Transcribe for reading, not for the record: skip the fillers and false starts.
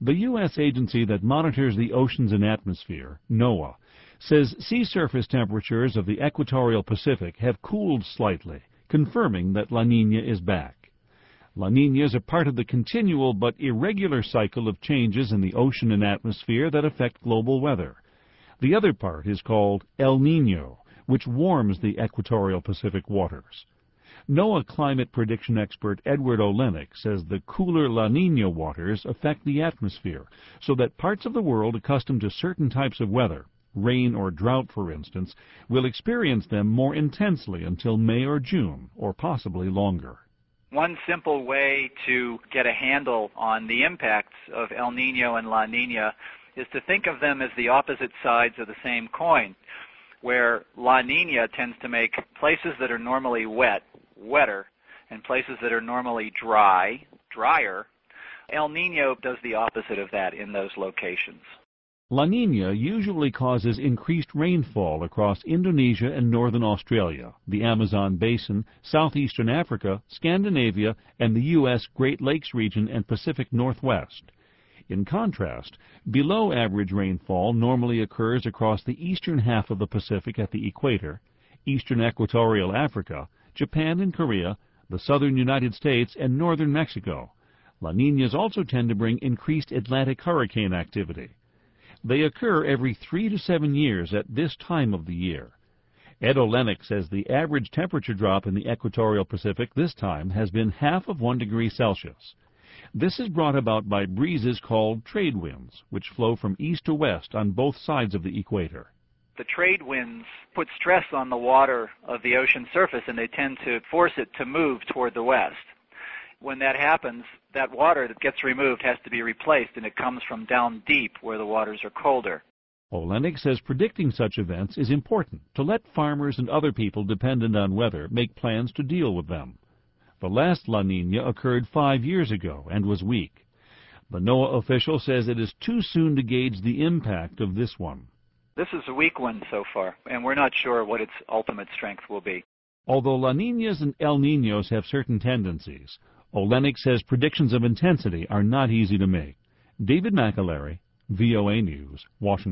The U.S. agency that monitors the oceans and atmosphere, NOAA, says sea surface temperatures of the equatorial Pacific have cooled slightly, confirming that La Niña is back. La Niñas are part of the continual but irregular cycle of changes in the ocean and atmosphere that affect global weather. The other part is called El Niño, which warms the equatorial Pacific waters. NOAA climate prediction expert Edward Olenek says the cooler La Niña waters affect the atmosphere, so that parts of the world accustomed to certain types of weather, rain or drought for instance, will experience them more intensely until May or June, or possibly longer. One simple way to get a handle on the impacts of El Niño and La Niña is to think of them as the opposite sides of the same coin, where La Niña tends to make places that are normally wet, wetter, and places that are normally dry, drier. El Niño does the opposite of that in those locations. La Niña usually causes increased rainfall across Indonesia and northern Australia, the Amazon basin, southeastern Africa, Scandinavia, and the U.S. Great Lakes region and Pacific Northwest. In contrast, below-average rainfall normally occurs across the eastern half of the Pacific at the equator, eastern equatorial Africa, Japan and Korea, the southern United States, and northern Mexico. La Niñas also tend to bring increased Atlantic hurricane activity. They occur every 3 to 7 years at this time of the year. Ed Olenek says the average temperature drop in the equatorial Pacific this time has been half of 1 degree Celsius. This is brought about by breezes called trade winds, which flow from east to west on both sides of the equator. The trade winds put stress on the water of the ocean surface, and they tend to force it to move toward the west. When that happens, that water that gets removed has to be replaced, and it comes from down deep where the waters are colder. Olenek says predicting such events is important to let farmers and other people dependent on weather make plans to deal with them. The last La Niña occurred 5 years ago and was weak. The NOAA official says it is too soon to gauge the impact of this one. This is a weak one so far, and we're not sure what its ultimate strength will be. Although La Niñas and El Niños have certain tendencies, Olenek says predictions of intensity are not easy to make. David McAlery, VOA News, Washington.